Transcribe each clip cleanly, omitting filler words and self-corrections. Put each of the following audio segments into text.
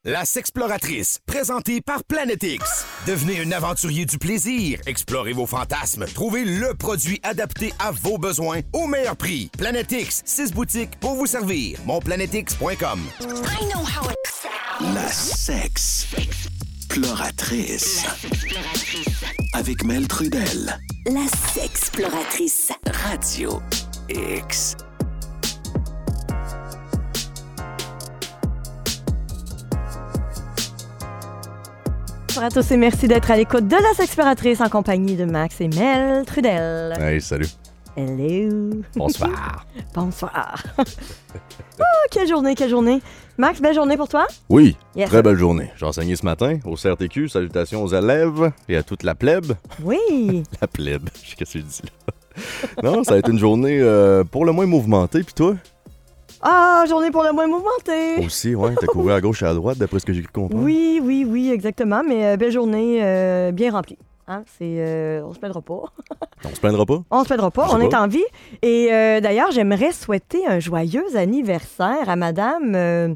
La Sexploratrice, présentée par Planet X. Devenez un aventurier du plaisir. Explorez vos fantasmes. Trouvez le produit adapté à vos besoins au meilleur prix. Planet X, 6 boutiques pour vous servir. Monplanetx.com. La Sexploratrice. Avec Mel Trudel. La Sexploratrice. Radio X. Bonjour à tous et merci d'être à l'écoute de La Sexploratrice en compagnie de Max et Mel Trudel. Hey, salut. Hello. Bonsoir. Bonsoir. Oh, quelle journée. Max, belle journée pour toi? Oui, Yes. très belle journée. J'ai enseigné ce matin au CRTQ. Salutations aux élèves et à toute la plèbe. Oui. La plèbe, je sais ce que je dis là. Non, ça a été une journée pour le moins mouvementée. Puis toi? Ah, journée pour le moins mouvementée. Aussi, ouais. T'as couru à gauche et à droite, d'après ce que j'ai compris. Oui, exactement. Mais belle journée bien remplie. Hein? On se plaindra pas. On se plaindra pas? On se plaindra pas, Je sais on est pas. en vie. Et d'ailleurs, j'aimerais souhaiter un joyeux anniversaire à Madame,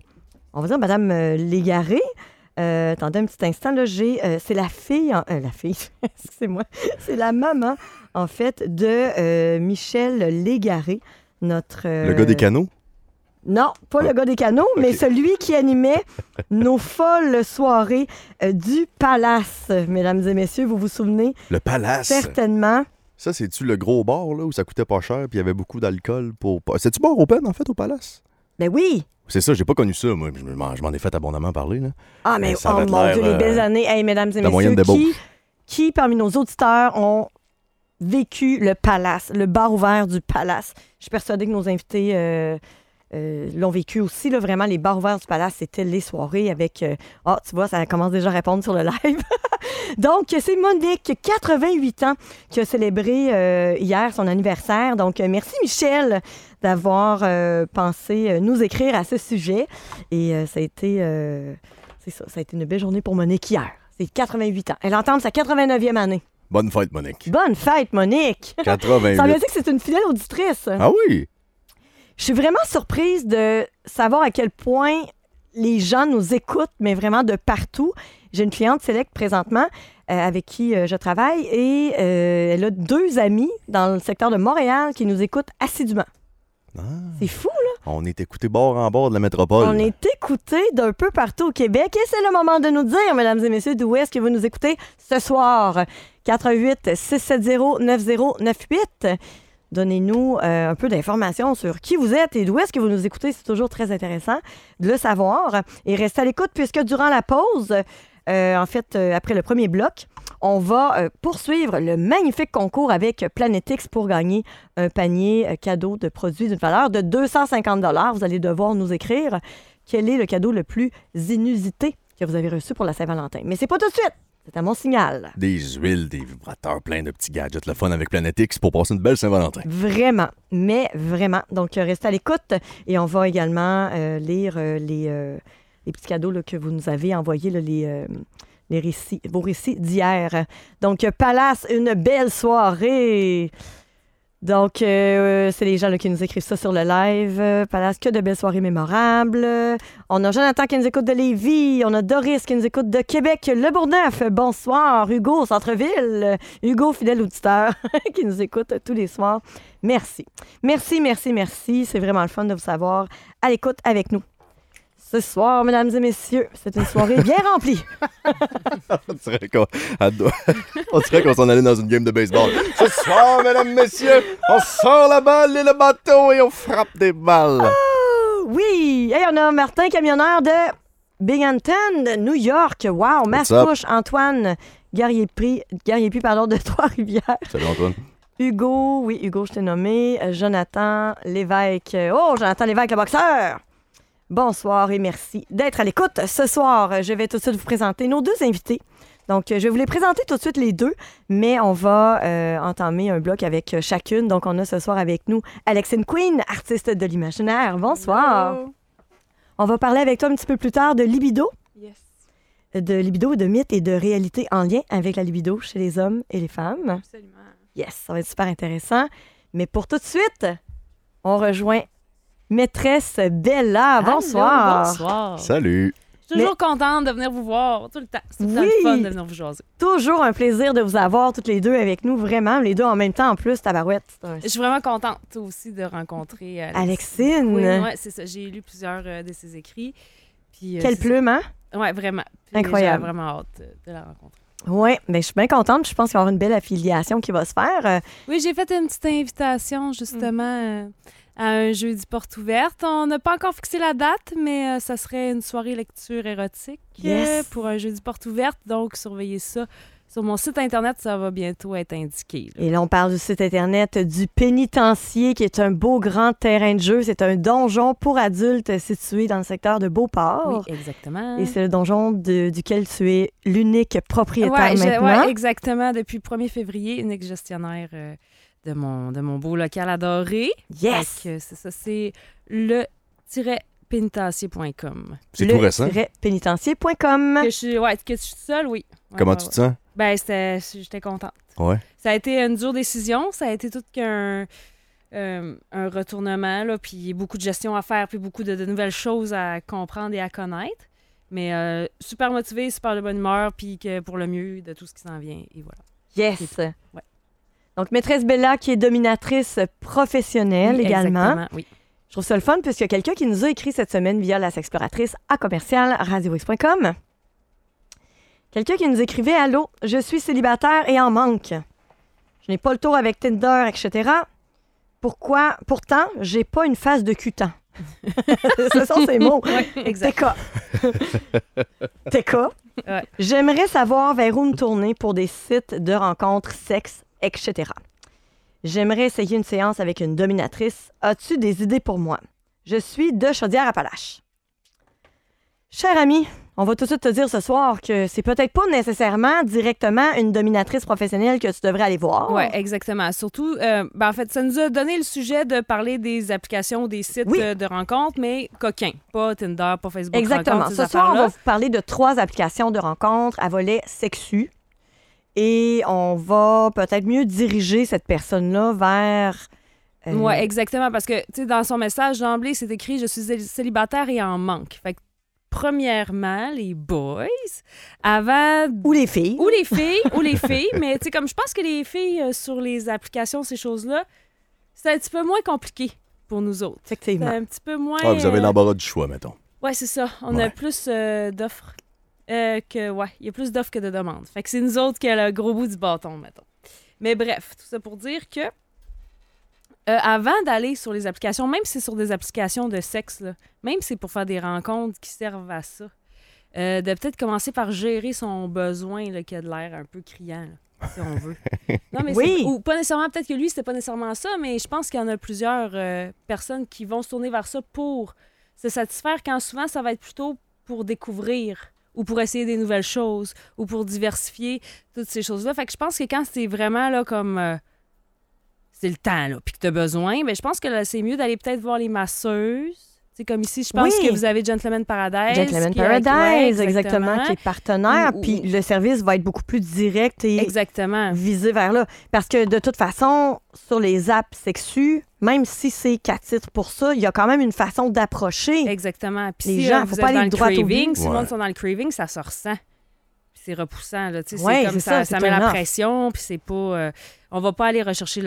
on va dire Madame Légaré. Attendez un petit instant, là, c'est la fille, la fille, excusez-moi, c'est la maman, en fait, de Michel Légaré, notre... Le gars des canaux? Non, pas le gars des canaux, mais celui qui animait nos folles soirées du Palace. Mesdames et messieurs, vous vous souvenez? Le Palace. Certainement. Ça, c'est-tu le gros bar là, où ça coûtait pas cher puis il y avait beaucoup d'alcool pour... C'est-tu bar open, en fait, au Palace? Ben oui! C'est ça, j'ai pas connu ça, moi. Je m'en ai fait abondamment parler, là. Ah, mais ça oh avait mon l'air, Dieu, les belles années. Hey, mesdames et la moyenne messieurs, d'ébauche. qui parmi nos auditeurs ont vécu le Palace, le bar ouvert du Palace? Je suis persuadée que nos invités l'ont vécu aussi. Là, vraiment, les bars ouverts du Palace, c'était les soirées avec... tu vois, ça commence déjà à répondre sur le live. Donc, c'est Monique, 88 ans, qui a célébré hier son anniversaire. Donc, merci Michel d'avoir pensé nous écrire à ce sujet. Et ça a été... c'est ça, ça a été une belle journée pour Monique hier. C'est 88 ans. Elle entame sa 89e année. Bonne fête, Monique. Bonne fête, Monique! 88. Ça veut dire que c'est une fidèle auditrice. Ah oui? Je suis vraiment surprise de savoir à quel point les gens nous écoutent, mais vraiment de partout. J'ai une cliente Select présentement avec qui je travaille et elle a 2 amis dans le secteur de Montréal qui nous écoutent assidûment. Ah. C'est fou, là! On est écouté bord en bord de la métropole. On est écoutés d'un peu partout au Québec et c'est le moment de nous dire, mesdames et messieurs, d'où est-ce que vous nous écoutez ce soir. 88-670-9098. Donnez-nous un peu d'informations sur qui vous êtes et d'où est-ce que vous nous écoutez. C'est toujours très intéressant de le savoir. Et restez à l'écoute puisque durant la pause, après le premier bloc, on va poursuivre le magnifique concours avec Planet X pour gagner un panier cadeau de produits d'une valeur de 250 $. Vous allez devoir nous écrire quel est le cadeau le plus inusité que vous avez reçu pour la Saint-Valentin. Mais c'est pas tout de suite. C'est à mon signal. Des huiles, des vibrateurs, plein de petits gadgets, le fun avec Planet X pour passer une belle Saint-Valentin. Vraiment, mais vraiment. Donc, restez à l'écoute et on va également lire les petits cadeaux là, que vous nous avez envoyés, là, vos récits d'hier. Donc, Palace, une belle soirée. Donc, c'est les gens là, qui nous écrivent ça sur le live. Palace, que de belles soirées mémorables. On a Jonathan qui nous écoute de Lévis. On a Doris qui nous écoute de Québec. Le Bourgneuf, bonsoir. Hugo, Centre-Ville. Hugo, fidèle auditeur, qui nous écoute tous les soirs. Merci. Merci. C'est vraiment le fun de vous savoir à l'écoute avec nous. Ce soir, mesdames et messieurs, c'est une soirée bien remplie. On dirait qu'on s'en allait dans une game de baseball. Ce soir, mesdames, messieurs, on sort la balle et le bateau et on frappe des balles. Oh, oui! Hey, on a Martin, camionneur de Binghamton, New York. Wow! Mascouche, Antoine, Guerrier-Puy, de Trois-Rivières. Salut, Antoine. Hugo, je t'ai nommé. Jonathan Lévesque. Oh, Jonathan Lévesque, le boxeur! Bonsoir et merci d'être à l'écoute. Ce soir, je vais tout de suite vous présenter nos 2 invités. Donc, je vais vous les présenter tout de suite les 2, mais on va entamer un bloc avec chacune. Donc, on a ce soir avec nous Alexine Queen, artiste de l'imaginaire. Bonsoir. Hello. On va parler avec toi un petit peu plus tard de libido. Yes. De libido, de mythes et de réalité en lien avec la libido chez les hommes et les femmes. Absolument. Yes, ça va être super intéressant. Mais pour tout de suite, on rejoint Maîtresse Bella. Bonsoir. Allô, bonsoir. Salut. Je suis toujours contente de venir vous voir tout le temps. C'est tout le temps le fun de venir vous jaser. Toujours un plaisir de vous avoir toutes les deux avec nous, vraiment. Les deux en même temps en plus, tabarouette. Je suis vraiment contente aussi de rencontrer Alexine. Oui, c'est ça. J'ai lu plusieurs de ses écrits. Puis, Quelle plume, hein? Oui, vraiment. Puis, incroyable. J'ai vraiment hâte de la rencontrer. Oui, mais je suis bien contente. Je pense qu'il va y avoir une belle affiliation qui va se faire. Oui, j'ai fait une petite invitation, justement, à un jeudi porte ouverte. On n'a pas encore fixé la date, mais ça serait une soirée lecture érotique pour un jeudi porte ouverte. Donc, surveillez ça. Sur mon site Internet, ça va bientôt être indiqué. Là. Et là, on parle du site Internet du Pénitencier, qui est un beau grand terrain de jeu. C'est un donjon pour adultes situé dans le secteur de Beauport. Oui, exactement. Et c'est le donjon duquel tu es l'unique propriétaire maintenant. Oui, exactement. Depuis le 1er février, unique gestionnaire de mon beau local adoré. Yes! Donc, c'est ça, c'est le-pénitencier.com. C'est tout récent. pénitencier.com. Que je suis seule, oui. Ouais, Comment tu te sens? Ben, j'étais contente. Ouais. Ça a été une dure décision. Ça a été tout qu'un retournement, là, puis beaucoup de gestion à faire, puis beaucoup de nouvelles choses à comprendre et à connaître. Mais super motivée, super de bonne humeur, puis que pour le mieux de tout ce qui s'en vient. Et voilà. Yes! Ouais. Donc, Maîtresse Bella, qui est dominatrice professionnelle également. Exactement, oui. Je trouve ça le fun, puisqu'il y a quelqu'un qui nous a écrit cette semaine via la Sexploratrice à commercial radiox.com. Quelqu'un qui nous écrivait « Allô, je suis célibataire et en manque. Je n'ai pas le tour avec Tinder, etc. Pourquoi? Pourtant, j'ai pas une face de cutan. » Ce sont ces mots. Oui, exact. TK. Ouais. J'aimerais savoir vers où me tourner pour des sites de rencontres, sexe, etc. J'aimerais essayer une séance avec une dominatrice. As-tu des idées pour moi? Je suis de Chaudière-Appalaches. Cher ami, on va tout de suite te dire ce soir que c'est peut-être pas nécessairement directement une dominatrice professionnelle que tu devrais aller voir. Oui, exactement. Surtout, en fait, ça nous a donné le sujet de parler des applications, des sites de rencontres, mais coquins. Pas Tinder, pas Facebook. Exactement. Ce soir, on va vous parler de 3 applications de rencontres à volet sexu. Et on va peut-être mieux diriger cette personne-là vers... Oui, exactement. Parce que, tu sais, dans son message d'emblée, c'est écrit « Je suis célibataire et en manque ». Fait que, premièrement, les boys, avant... Ou les filles. Ou les filles. Mais, tu sais, comme je pense que les filles, sur les applications, ces choses-là, c'est un petit peu moins compliqué pour nous autres. Effectivement. C'est un petit peu moins... Ah, vous avez l'embarras du choix, mettons. Oui, c'est ça. On a plus d'offres. Il y a plus d'offres que de demandes. Fait que c'est nous autres qui a le gros bout du bâton, mettons. Mais bref, tout ça pour dire que avant d'aller sur les applications, même si c'est sur des applications de sexe, là, même si c'est pour faire des rencontres qui servent à ça, de peut-être commencer par gérer son besoin là, qui a de l'air un peu criant, là, si on veut. Non, mais ou pas nécessairement, peut-être que lui, c'était pas nécessairement ça, mais je pense qu'il y en a plusieurs personnes qui vont se tourner vers ça pour se satisfaire, quand souvent, ça va être plutôt pour découvrir ou pour essayer des nouvelles choses, ou pour diversifier toutes ces choses-là. Fait que je pense que quand c'est vraiment là comme... c'est le temps, là, puis que tu as besoin, bien, je pense que là, c'est mieux d'aller peut-être voir les masseuses. C'est comme ici, je pense que vous avez Gentleman Paradise. Gentleman Paradise, exactement, qui est partenaire. Puis le service va être beaucoup plus direct et visé vers là. Parce que de toute façon, sur les apps sexues, même si c'est qu'à titre pour ça, il y a quand même une façon d'approcher. Exactement. Puis les si gens, vous faut pas êtes aller dans droit le au but. craving, si le monde sont dans le craving, ça se ressent. Puis c'est repoussant. Là. C'est comme ça met la pression, puis c'est pas... on va pas aller rechercher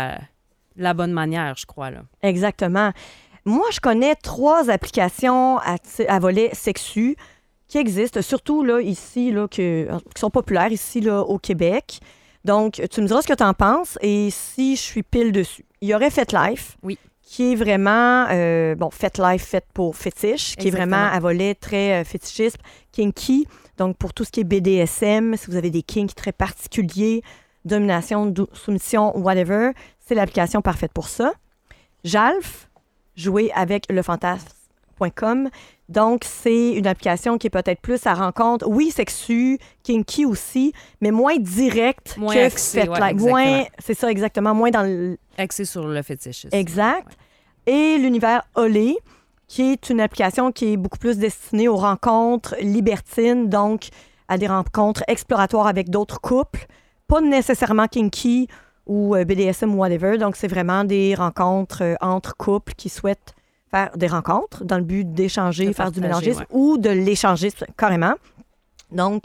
la bonne manière, je crois. Là. Exactement. Moi, je connais 3 applications à volet sexu qui existent, surtout là, ici, là, qui sont populaires ici là, au Québec. Donc, tu me diras ce que tu en penses et si je suis pile dessus. Il y aurait FetLife, qui est vraiment, FetLife, fait pour fétiche, qui est vraiment à volet très fétichisme, kinky, donc pour tout ce qui est BDSM, si vous avez des kinks très particuliers, domination, soumission, whatever, c'est l'application parfaite pour ça. Jalf, jouer avec lefantasme.com. Donc, c'est une application qui est peut-être plus à rencontre, oui, sexu, kinky aussi, mais moins direct que axé, FetLife. C'est ça, exactement. Moins dans le... Axé sur le fétichisme. Exact. Ouais. Et l'univers Olé, qui est une application qui est beaucoup plus destinée aux rencontres libertines, donc à des rencontres exploratoires avec d'autres couples, pas nécessairement kinky ou BDSM ou whatever. Donc, c'est vraiment des rencontres entre couples qui souhaitent faire des rencontres dans le but d'échanger, De faire du partager, mélangisme ou de l'échanger carrément. Donc,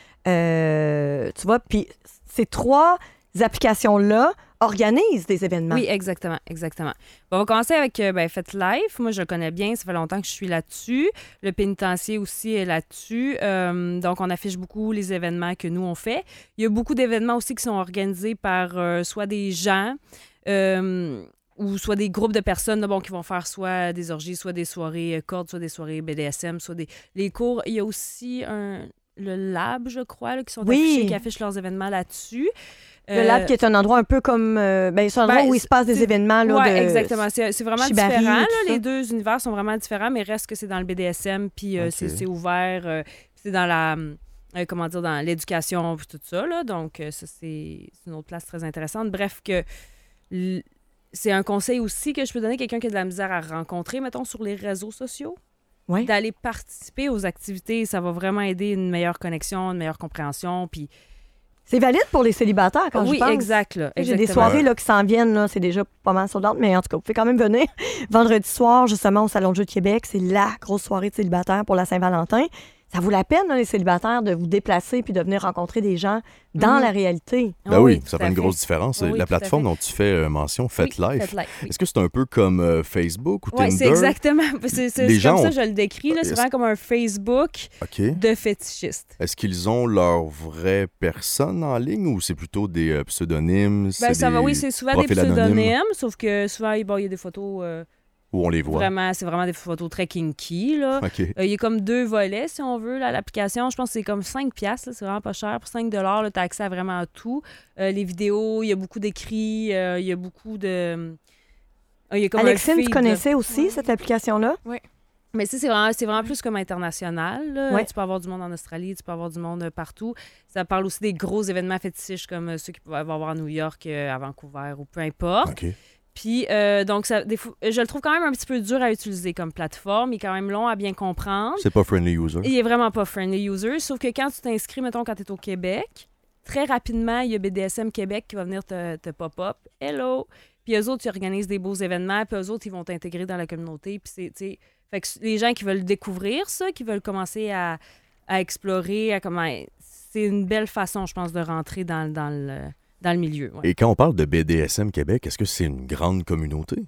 tu vois, puis ces 3 applications-là organisent des événements. Oui, exactement. Bon, on va commencer avec FetLife. Moi, je le connais bien. Ça fait longtemps que je suis là-dessus. Le pénitencier aussi est là-dessus. Donc, on affiche beaucoup les événements que nous, on fait. Il y a beaucoup d'événements aussi qui sont organisés par soit des gens ou soit des groupes de personnes là, qui vont faire soit des orgies, soit des soirées cordes, soit des soirées BDSM, soit les cours. Il y a aussi le lab, je crois, là, qui sont affichés, qui affichent leurs événements là-dessus. Le lab qui est un endroit un peu comme... c'est un endroit où il se passe des événements. Oui, exactement. C'est vraiment Shibari, différent. Là. tout ça. Les 2 univers sont vraiment différents, mais reste que c'est dans le BDSM, puis c'est ouvert. C'est dans la... dans l'éducation, puis tout ça. Là. Donc, ça, c'est une autre place très intéressante. Bref, c'est un conseil aussi que je peux donner à quelqu'un qui a de la misère à rencontrer, mettons, sur les réseaux sociaux. Oui. D'aller participer aux activités. Ça va vraiment aider une meilleure connexion, une meilleure compréhension, puis... C'est valide pour les célibataires, quand je pense. Oui, exact. Là, j'ai des soirées là, qui s'en viennent, là, c'est déjà pas mal sold out, mais en tout cas, vous pouvez quand même venir vendredi soir, justement, au Salon de jeu de Québec. C'est la grosse soirée de célibataires pour la Saint-Valentin. Ça vaut la peine, là, les célibataires, de vous déplacer puis de venir rencontrer des gens dans la réalité. Ben oui, ça fait une grosse différence. Oui, la plateforme dont tu fais mention, FetLife, oui. est-ce que c'est un peu comme Facebook ou Tinder? Oui, c'est exactement. C'est Les gens comme ça ont- que je le décris. Là. C'est vraiment comme un Facebook OK. de fétichistes. Est-ce qu'ils ont leur vraie personne en ligne ou c'est plutôt des pseudonymes? Oui, c'est souvent des profils anonymes? pseudonymes, sauf que souvent, il y a des photos... Où on les voit? c'est vraiment des photos très kinky. Là. OK. Il y a comme 2 volets, si on veut, là, l'application. Je pense que c'est comme 5$. Là, c'est vraiment pas cher. Pour 5$, tu as accès à vraiment à tout. Les vidéos, il y a beaucoup d'écrits, il y a beaucoup de... il y a comme un Alexine, feed, tu connaissais là. aussi cette application-là? Mais c'est vraiment plus comme international. Là. Ouais. Tu peux avoir du monde en Australie, tu peux avoir du monde partout. Ça parle aussi des gros événements fétichistes comme ceux qu'il peut y avoir à New York, à Vancouver ou peu importe. OK. Puis, donc, je le trouve quand même un petit peu dur à utiliser comme plateforme. Il est quand même long à bien comprendre. C'est pas friendly user. Il est vraiment pas friendly user. Sauf que quand tu t'inscris, mettons, quand tu es au Québec, très rapidement, il y a BDSM Québec qui va venir te pop-up. Hello! Puis eux autres, ils organisent des beaux événements. Puis eux autres, ils vont t'intégrer dans la communauté. Puis c'est, tu sais, fait que les gens qui veulent découvrir ça, qui veulent commencer à explorer, c'est une belle façon, je pense, de rentrer dans le milieu. Ouais. Et quand on parle de BDSM Québec, est-ce que c'est une grande communauté?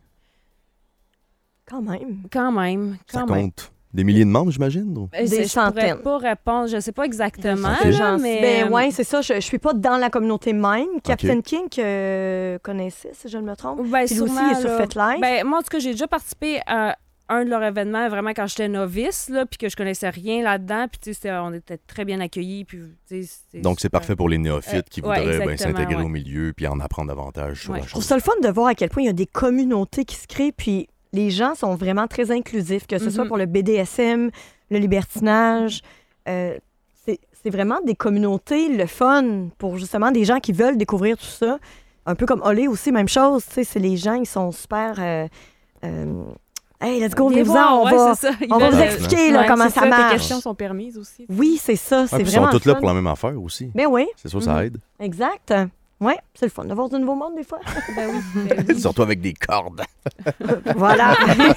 Quand même. Quand même. Ça compte des milliers de membres, j'imagine? Ou? Des Je centaines. pourrais pas répondre, je sais pas exactement. Ok. là, mais Ben oui, c'est ça. Je suis pas dans la communauté même. Captain King connaissait, si je ne me trompe. ben, Puis lui aussi, sûrement, il est sur là. FetLife. Ben, moi, en tout cas, j'ai déjà participé à un de leurs événements, vraiment quand j'étais novice, là, puis que je connaissais rien là-dedans, puis tu sais, on était très bien accueillis. Puis, tu sais, Donc, c'est parfait pour les néophytes qui ouais, voudraient exactement, s'intégrer ouais. au milieu puis en apprendre davantage sur Ouais. la Je trouve chose. ça le fun de voir à quel point il y a des communautés qui se créent, puis les gens sont vraiment très inclusifs, que ce soit pour le BDSM, le libertinage. C'est vraiment des communautés, le fun, pour justement des gens qui veulent découvrir tout ça. Un peu comme Olé aussi, même chose. Tu sais, c'est les gens, ils sont super... hey, let's go, Viens venez-vous voir, on ouais, va, c'est ça. Ils on va veulent- vous expliquer là, Ouais, comment c'est ça Tes marche. questions sont permises aussi. Oui, c'est ça, c'est Ah, puis ils vraiment sont tous le là fun. pour la même affaire aussi. Ben oui, C'est sûr, ça aide. exact. Oui, c'est le fun de voir du nouveau monde des fois. Ben oui. Surtout avec des cordes. Voilà.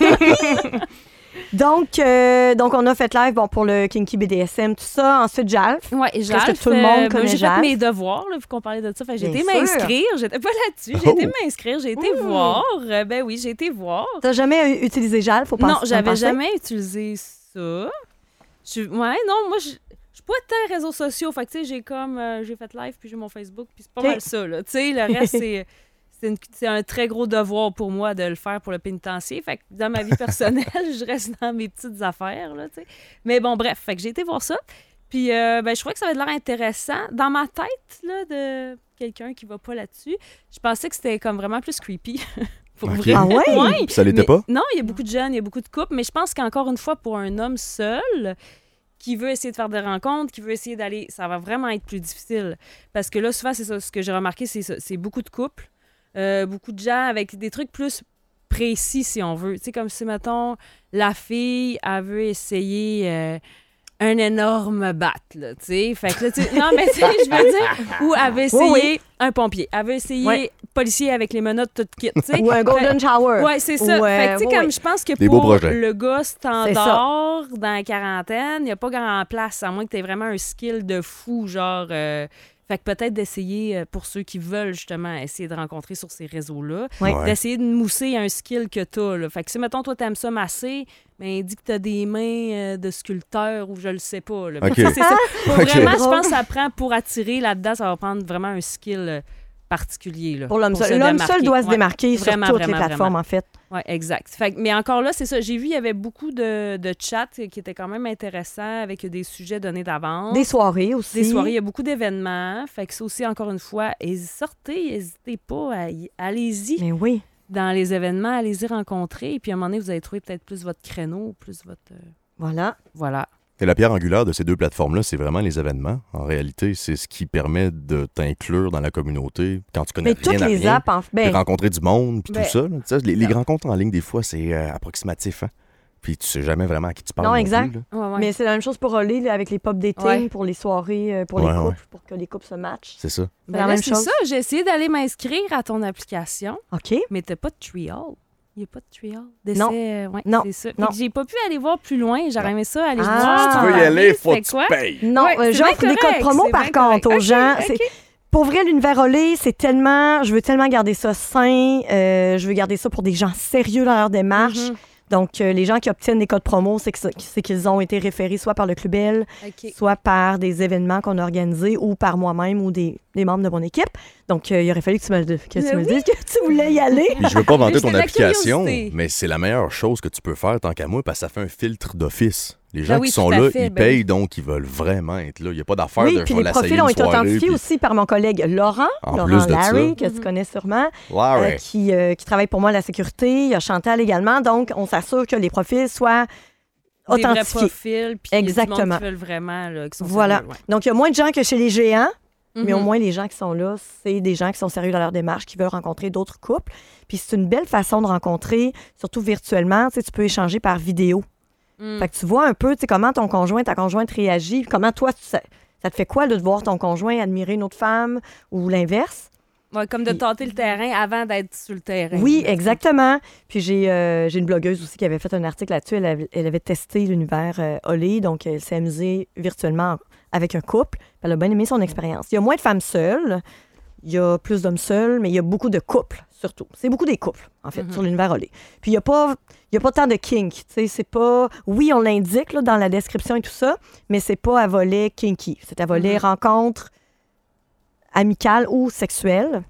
donc, on a fait live pour le Kinky BDSM, tout ça. Ensuite, Jalf. Ouais, et Jalf, que tout le monde connaît j'ai fait Jalf. mes devoirs, là, vu qu'on parlait de ça. Fait que j'ai Bien été sûr. m'inscrire. J'étais pas là-dessus. J'ai été Oh. m'inscrire. J'ai été voir. Ben oui, j'ai été voir. T'as jamais utilisé Jalf, faut penser. Non, j'avais jamais utilisé ça. Ouais, non, moi, je suis pas tant réseaux sociaux. Fait que, tu sais, j'ai fait live, puis j'ai mon Facebook, puis c'est pas Ok. mal ça, là. Tu sais, le reste, c'est un très gros devoir pour moi de le faire pour le pénitencier. Fait que dans ma vie personnelle, je reste dans mes petites affaires, là, tu sais. Mais bon, bref, fait que j'ai été voir ça. Puis, ben, je trouvais que ça avait de l'air intéressant. Dans ma tête, là, de quelqu'un qui va pas là-dessus, je pensais que c'était comme vraiment plus creepy. Pour Ok. vrai. Ah ouais? Ouais. Ça l'était Mais- pas? Non, il y a beaucoup de jeunes, il y a beaucoup de couples, mais je pense qu'encore une fois, pour un homme seul qui veut essayer de faire des rencontres, qui veut essayer d'aller, ça va vraiment être plus difficile. Parce que là, souvent, c'est ça, ce que j'ai remarqué, c'est ça, c'est beaucoup de couples, beaucoup de gens avec des trucs plus précis, si on veut. Tu sais, comme si, mettons, la fille, elle veut essayer un énorme bat, là, tu sais. Fait que là, non, mais tu sais, je veux dire, ou elle veut essayer un pompier, elle veut essayer policier avec les menottes tout kit, tu sais. Ou un golden shower. Ouais, c'est ça. Fait que, tu sais, comme je pense que Des beaux pour projets. le gars standard dans la quarantaine, il n'y a pas grand place, à moins que tu aies vraiment un skill de fou, genre... Fait que peut-être d'essayer, pour ceux qui veulent justement essayer de rencontrer sur ces réseaux-là, d'essayer de mousser un skill que tu as. Fait que si, mettons, toi, t'aimes ça masser, ben dis que tu as des mains de sculpteur ou je le sais pas. Là. OK. C'est ça. OK. Vraiment, je pense que ça prend pour attirer là-dedans, ça va prendre vraiment un skill particulier. Là, Pour l'homme se seul. L'homme démarquer. seul doit se démarquer Vraiment, sur toutes les vraiment, plateformes, vraiment. en fait. Oui, exact. Fait, mais encore là, c'est ça. J'ai vu, il y avait beaucoup de chats qui étaient quand même intéressants avec des sujets donnés d'avance. Des soirées aussi. Des soirées, il y a beaucoup d'événements. Fait que ça aussi, encore une fois, sortez, n'hésitez pas, allez-y Mais oui. dans les événements, allez-y rencontrer. Et puis à un moment donné, vous allez trouver peut-être plus votre créneau, plus votre... Voilà. Voilà. Et la pierre angulaire de ces deux plateformes-là, c'est vraiment les événements. En réalité, c'est ce qui permet de t'inclure dans la communauté quand tu connais Mais toutes rien à les rien. apps, De rencontrer du monde, puis Ben, tout ça. Là. Tu sais, les rencontres en ligne, des fois, c'est approximatif. Hein? Puis tu sais jamais vraiment à qui tu parles. Non, non exact. plus, là. Ouais, ouais. Mais c'est la même chose pour Oli, là, avec les pop dating, Ouais. pour les soirées, pour Ouais, les couples, ouais. pour que les couples se matchent. C'est ça. C'est Ben la là, même c'est chose. ça. J'ai essayé d'aller m'inscrire à ton application, OK. mais t'as pas de trial. Il n'y a pas de trial. Non. Ouais, Non. c'est ça. Non. Fait que j'ai pas pu aller voir plus loin. J'aurais aimé ça, aller Ah. voir. Si tu veux y parler, aller, faut c'était que quoi? tu payes. Non, Ouais, c'est j'offre bien des codes correct, promo, c'est par bien contre, correct. aux gens. OK, C'est- OK. Pour vrai, l'univers Olé, c'est tellement... Je veux tellement garder ça sain. Je veux garder ça pour des gens sérieux dans leur démarche. Mhm. Donc, les gens qui obtiennent des codes promo, c'est qu'ils ont été référés soit par le Club Bell, OK. soit par des événements qu'on a organisés ou par moi-même ou des membres de mon équipe. Donc, il aurait fallu que tu me le dises que tu voulais y aller. Puis je veux pas vanter ton C'était la application, curiosité. mais c'est la meilleure chose que tu peux faire tant qu'à moi, parce que ça fait un filtre d'office. Les gens Ben oui, qui sont tout à là, fait, ils ben payent, oui. donc ils veulent vraiment être là. Il n'y a pas d'affaire Oui, de puis je vais les l'essayer profils ont une été soirée, authentifiés puis- aussi par mon collègue Laurent. En Laurent plus de Larry, ça. que tu connais sûrement, Larry. qui travaille pour moi à la sécurité. Il y a Chantal également. Donc, on s'assure que les profils soient Des vrais authentifiés. profils, puis il y a du Exactement. monde qui veulent vraiment, là, qui sont Voilà. sérieux, ouais. Donc, il y a moins de gens que chez les géants, mais au Mhm. moins les gens qui sont là, c'est des gens qui sont sérieux dans leur démarche, qui veulent rencontrer d'autres couples. Puis c'est une belle façon de rencontrer, surtout virtuellement. Tu sais, tu peux échanger par vidéo. Mm. Fait que tu vois un peu, tu sais, comment ton conjoint, ta conjointe réagit, comment toi, ça te fait quoi là, de voir ton conjoint admirer une autre femme ou l'inverse? Ouais, comme de tâter le terrain avant d'être sur le terrain. Oui, là. exactement. Puis j'ai une blogueuse aussi qui avait fait un article là-dessus. Elle avait testé l'univers Olé, donc elle s'est amusée virtuellement avec un couple. Elle a bien aimé son expérience. Il y a moins de femmes seules, il y a plus d'hommes seuls, mais il y a beaucoup de couples, surtout. C'est beaucoup des couples, en fait, sur l'univers Olé. Puis il n'y a pas tant de kink. Tu sais, c'est pas... Oui, on l'indique là, dans la description et tout ça, mais c'est pas à volet kinky. C'est à volet rencontre amicale ou sexuelle,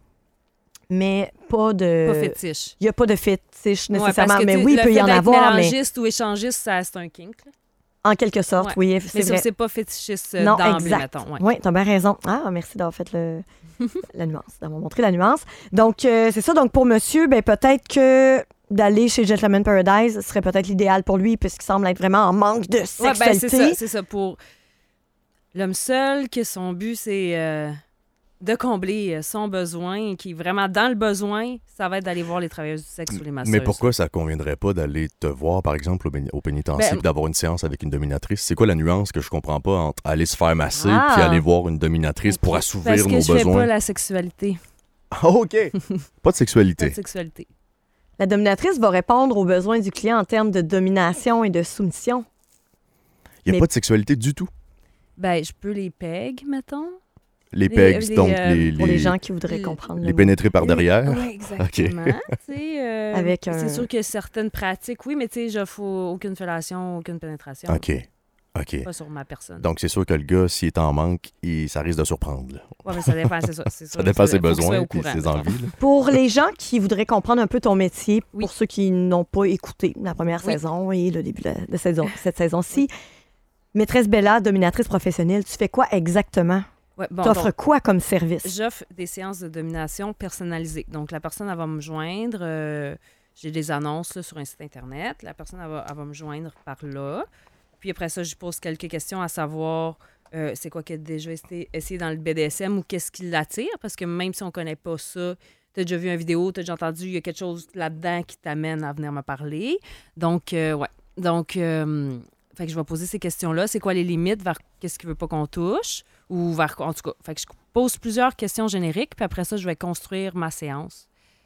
mais pas de... Pas fétiche. Il n'y a pas de fétiche Ouais, nécessairement, parce que, mais tu sais, oui, il le peut y fait en d'être avoir, mais mélangiste ou échangiste, c'est un kink. Là. en quelque sorte, Ouais. oui, Mais c'est ça, vrai. c'est pas fétichiste Non, d'emblée, exact. mettons. Ouais. Oui, tu as bien raison. Ah, merci d'avoir fait la nuance, d'avoir montré la nuance. Donc, c'est ça. Donc, pour monsieur, ben, peut-être que d'aller chez Gentleman Paradise serait peut-être l'idéal pour lui, puisqu'il semble être vraiment en manque de Ouais, sexualité. ben, c'est ça. Pour l'homme seul, que son but, c'est de combler son besoin, qui est vraiment dans le besoin, ça va être d'aller voir les travailleuses du sexe ou les masseuses. Mais pourquoi ça conviendrait pas d'aller te voir, par exemple, au pénitencier, Ben, puis d'avoir une séance avec une dominatrice? C'est quoi la nuance que je comprends pas entre aller se faire masser Ah. puis aller voir une dominatrice pour assouvir Parce que nos je fais pas besoins? la sexualité. Ah, OK. Pas de Pas sexualité. de sexualité. La dominatrice va répondre aux besoins du client en termes de domination et de soumission. Il n'y a mais- pas de sexualité du tout. Ben, je peux les pegs, mettons. Les pegs, les, donc Pour les gens qui voudraient les- comprendre. les le mot. pénétrer par derrière. Oui, exactement. Tu sais, Avec un- C'est sûr que certaines pratiques, oui, mais tu sais, j'offre aucune fellation, aucune pénétration. OK. OK. Pas sur ma personne. Donc, c'est sûr que le gars, s'il est en manque, ça risque de surprendre. Là. Ouais, mais ça dépend, c'est ça. C'est Ça sûr, dépend de ses faut qu'il soit besoins au et courant, ses mettons. envies. là. Pour les gens qui voudraient comprendre un peu ton métier, Oui. pour ceux qui n'ont pas écouté la première Oui. saison et le début de cette saison-ci, maîtresse Bella, dominatrice professionnelle, tu fais quoi exactement? Ouais, bon, T'offres donc, quoi comme service? j'offre des séances de domination personnalisées. Donc, la personne, elle va me joindre. J'ai des annonces là, sur un site Internet. La personne, elle va me joindre par là. Puis après ça, je pose quelques questions à savoir c'est quoi qu'elle a déjà essayé dans le BDSM ou qu'est-ce qui l'attire. Parce que même si on ne connaît pas ça, tu as déjà vu une vidéo, tu as déjà entendu, il y a quelque chose là-dedans qui t'amène à venir me parler. Donc, ouais. Donc, Fait que je vais poser ces questions-là. C'est quoi les limites vers qu'est-ce qu'il veut pas qu'on touche? Ou vers quoi? En tout cas, fait que je pose plusieurs questions génériques, puis après ça, je vais construire ma séance.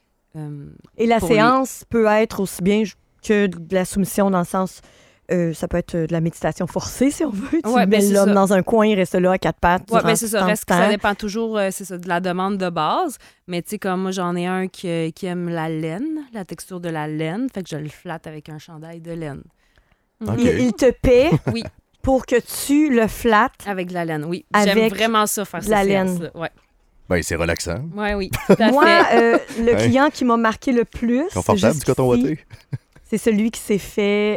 Et la pour séance peut être aussi bien que de la soumission dans le sens... ça peut être de la méditation forcée, si on veut. Tu Ouais, mets c'est l'homme ça. dans un coin, il reste là à quatre pattes. Oui, durant bien c'est ça. tant de Reste que ça temps. dépend toujours c'est ça, de la demande de base. Mais tu sais, comme moi, j'en ai un qui aime la laine, la texture de la laine. Fait que je le flatte avec un chandail de laine. OK. Il te paie Oui, pour que tu le flattes. avec de la laine, oui. Avec J'aime vraiment ça, faire de la ces laine. séances-là. Ouais. Ben, c'est relaxant. Ouais, oui, tout à Moi, fait. le Ouais. client qui m'a marqué le plus, Confortable du coton jusqu'ici, ouaté. c'est celui qui s'est fait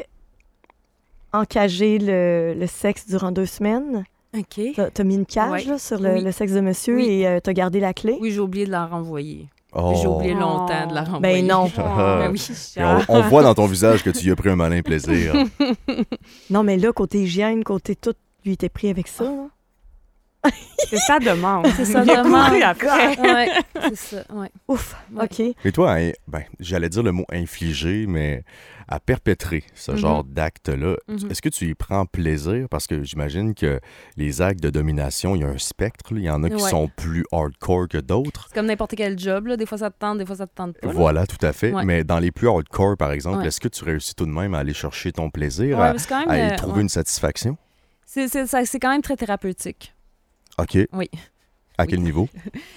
encager le sexe durant 2 semaines. OK. T'as mis une cage Ouais. là, sur Oui. le sexe de monsieur Oui. et t'as gardé la clé. Oui, j'ai oublié de la renvoyer. Oh. J'ai oublié longtemps de la renvoyer. Ben non. Ben oui. Et on voit dans ton visage que tu y as pris un malin plaisir. Non, mais là, côté hygiène, côté tout, lui était pris avec ça. là. C'est ça demande. C'est ça Il a demande. couru après. Ouais, c'est ça, ouais. Ouf, Ouais. OK. Et toi, ben, j'allais dire le mot infliger, mais à perpétrer ce Mhm. genre d'acte-là, Mhm. est-ce que tu y prends plaisir? Parce que j'imagine que les actes de domination, il y a un spectre. Là. Il y en a qui Ouais. sont plus hardcore que d'autres. C'est comme n'importe quel job, là. Des fois, ça te tente, des fois, ça te tente pas. là. Voilà, tout à fait. Ouais. Mais dans les plus hardcore, par exemple, Ouais. est-ce que tu réussis tout de même à aller chercher ton plaisir, Ouais, mais c'est quand même... à y trouver ouais. une satisfaction? C'est quand même très thérapeutique. OK. Oui. À quel niveau?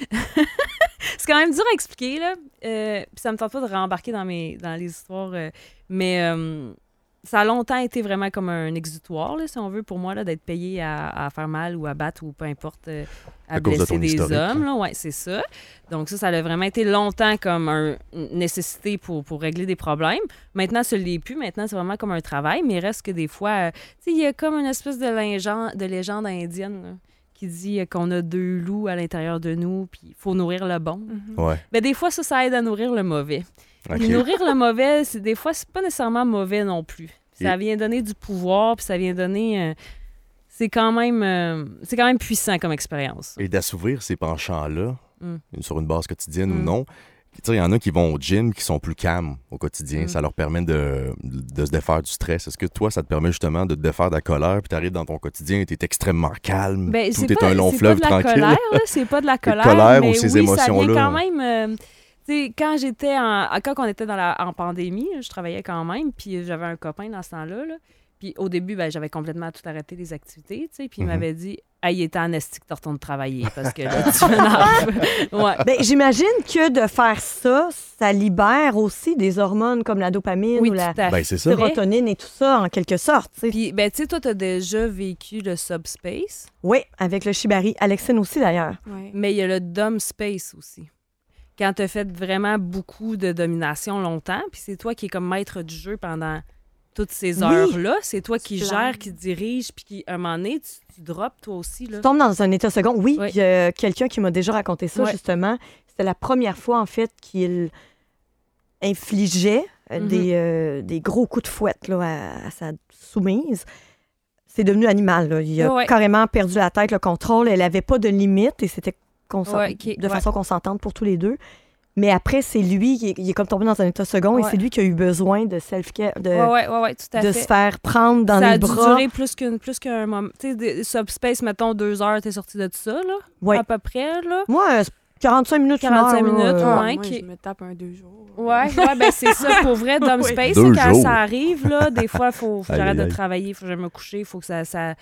C'est quand même dur à expliquer, là. Puis ça me tente pas de rembarquer dans les histoires. Mais ça a longtemps été vraiment comme un exutoire, là, si on veut, pour moi, là, d'être payé à faire mal ou à battre ou peu importe, à À cause de blesser ton des historique, hommes. Là. Ouais, c'est ça. Donc ça a vraiment été longtemps comme une nécessité pour régler des problèmes. Maintenant, ce l'est plus. Maintenant, c'est vraiment comme un travail. Mais il reste que des fois, tu sais, il y a comme une espèce de légende indienne, là, qui dit qu'on a 2 loups à l'intérieur de nous, puis il faut nourrir le bon. Ouais. Mais des fois, ça aide à nourrir le mauvais. OK. Puis nourrir le mauvais, des fois, c'est pas nécessairement mauvais non plus. Ça vient donner du pouvoir, puis ça vient donner... c'est quand même puissant comme expérience. Et d'assouvir ces penchants-là, Mm. sur une base quotidienne ou Mm. non. Tu sais, il y en a qui vont au gym qui sont plus calmes au quotidien. Mm. Ça leur permet de se défaire du stress. Est-ce que toi, ça te permet justement de te défaire de la colère, puis tu arrives dans ton quotidien et tu es extrêmement calme, Ben, tout c'est est pas- un long c'est fleuve pas de la tranquille? colère, là, c'est pas de la colère, colère mais ou ces oui, émotions-là. ça vient quand même... tu sais, quand on était en pandémie, je travaillais quand même, puis j'avais un copain dans ce temps-là, là. Puis au début, ben, j'avais complètement tout arrêté les activités, tu sais, puis il Mhm. m'avait dit « Hey, il est en esti que tu retournes travailler, parce que là, tu m'énerves. » Ouais. Ben, j'imagine que de faire ça, ça libère aussi des hormones comme la dopamine Oui, ou tout la à fait. Ben, c'est ça. sérotonine et tout ça, en quelque sorte. tu sais. Puis, ben, tu sais, toi, t'as déjà vécu le subspace, Oui, avec le shibari. Alexine aussi, d'ailleurs. Ouais. mais il y a le dom space aussi. Quand t'as fait vraiment beaucoup de domination longtemps, puis c'est toi qui es comme maître du jeu pendant toutes ces Oui. heures-là, c'est toi qui Tu gères, planes. qui dirige, puis qui, à un moment donné, tu drops toi aussi, là. Tu tombes dans un état second. Oui, Oui. il y a quelqu'un qui m'a déjà raconté ça, Ouais. justement. C'était la première fois, en fait, qu'il infligeait des gros coups de fouette là, à sa soumise. C'est devenu animal. Là. Il a Ouais. carrément perdu la tête, le contrôle. Elle n'avait pas de limite et c'était Ouais, ok, de ouais. façon consentante pour tous les deux. Mais après, c'est lui, il est comme tombé dans un état second et Ouais. c'est lui qui a eu besoin de self-care, Ouais, tout à de fait. se faire prendre dans Ça a les dû bras. durer plus qu'un moment. Tu sais, subspace, mettons, 2 heures, t'es sorti de ça, là, Ouais. à peu près, là. Moi, 45 minutes, 45 une heure, minutes, là, Ah, ouais, moi, qui- je me tape un 2 jours. Ouais, ben c'est ça, pour vrai, Dom Oui. Space, 2 quand jours. ça arrive, là, des fois, il faut que Aïe, j'arrête aïe, de aïe. travailler, il faut que j'aille me coucher, il faut que ça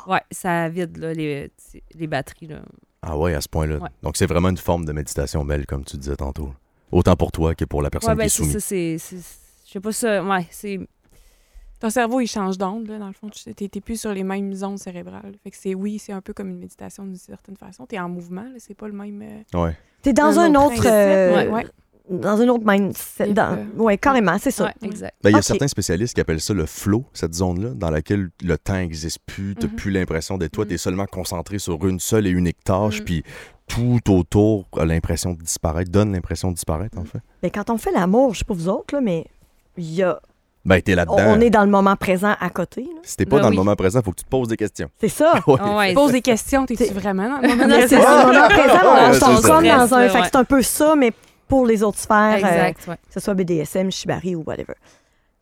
vide, là, les batteries, là. Ah ouais, à ce point-là. Ouais. Donc, c'est vraiment une forme de méditation belle, comme tu disais tantôt. Autant pour toi que pour la personne Ouais, ben qui est c'est soumise. ça, je sais pas ça, ouais, c'est... Ton cerveau, il change d'onde, là, dans le fond. Tu n'es plus sur les mêmes ondes cérébrales. Fait que c'est un peu comme une méditation d'une certaine façon. Tu es en mouvement, là, c'est pas le même... Ouais. T'es dans un autre... principe. Ouais. Dans un autre mindset. Oui, carrément, c'est ça. Ouais, exact. Ben, il y a Ok. certains spécialistes qui appellent ça le flow, cette zone-là, dans laquelle le temps n'existe plus, tu n'as Mhm. plus l'impression d'être toi, Mhm. tu es seulement concentré sur une seule et unique tâche, Mhm. puis tout autour a l'impression de disparaître, donne l'impression de disparaître, en fait. Mais quand on fait l'amour, je sais pas vous autres, là, mais il y a... Ben, t'es là-dedans. on est dans le moment présent à côté. là. Si t'es pas Ben dans oui. le moment présent, il faut que tu te poses des questions. C'est ça. Ouais. Ah ouais, Pose des questions, t'es-tu C'est- vraiment dans le moment Non, présent? c'est ça. Le moment présent, on Ouais, tombe c'est comme ça. dans un... Ouais. Fait que c'est un peu ça, mais pour les autres sphères, exact, ouais. que ce soit BDSM, Shibari ou whatever.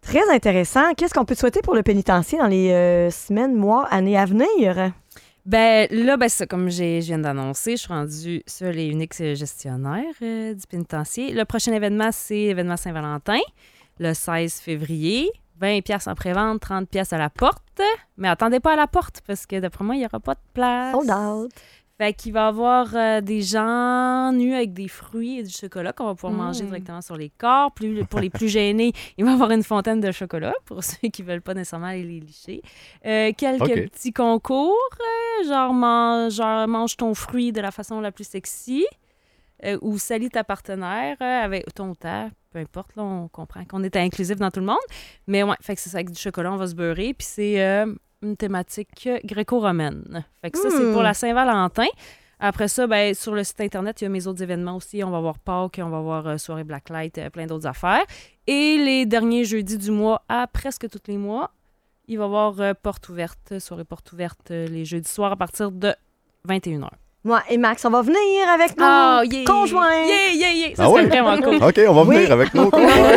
Très intéressant. Qu'est-ce qu'on peut te souhaiter pour le pénitencier dans les semaines, mois, années à venir? Ben là, c'est comme je viens d'annoncer, je suis rendue seule et unique gestionnaire du pénitencier. Le prochain événement, c'est l'événement Saint-Valentin, le 16 février. 20$ en pré-vente, 30$ à la porte. Mais attendez pas à la porte, parce que d'après moi, il n'y aura pas de place. Sold out. Fait qu'il va y avoir des gens nus avec des fruits et du chocolat qu'on va pouvoir manger directement sur les corps. Pour les plus gênés, il va y avoir une fontaine de chocolat pour ceux qui ne veulent pas nécessairement aller les licher. Quelques petits concours, genre mange ton fruit de la façon la plus sexy ou salis ta partenaire avec ton temps. Peu importe, là, on comprend qu'on est inclusif dans tout le monde. Mais ouais, fait que c'est ça, avec du chocolat, on va se beurrer. Puis c'est une thématique gréco-romaine. Fait que ça, c'est pour la Saint-Valentin. Après ça, sur le site Internet, il y a mes autres événements aussi. On va voir Pâques, on va voir soirée Blacklight, plein d'autres affaires. Et les derniers jeudis du mois, à presque tous les mois, il va y avoir soirée porte ouverte les jeudis soirs à partir de 21h. Moi et Max, on va venir avec nos conjoints. Ça serait vraiment cool. OK, on va venir avec nos conjoints.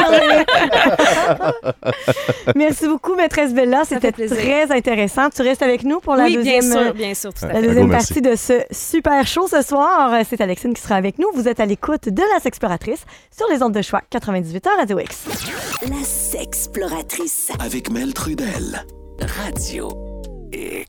Merci beaucoup, maîtresse Bella. C'était très intéressant. Tu restes avec nous pour la deuxième, bien sûr, tout à fait. La deuxième partie de ce super show ce soir. C'est Alexine qui sera avec nous. Vous êtes à l'écoute de La Sexploratrice sur les ondes de choix 98.1 Radio X. La Sexploratrice. Avec Mel Trudel. Radio X.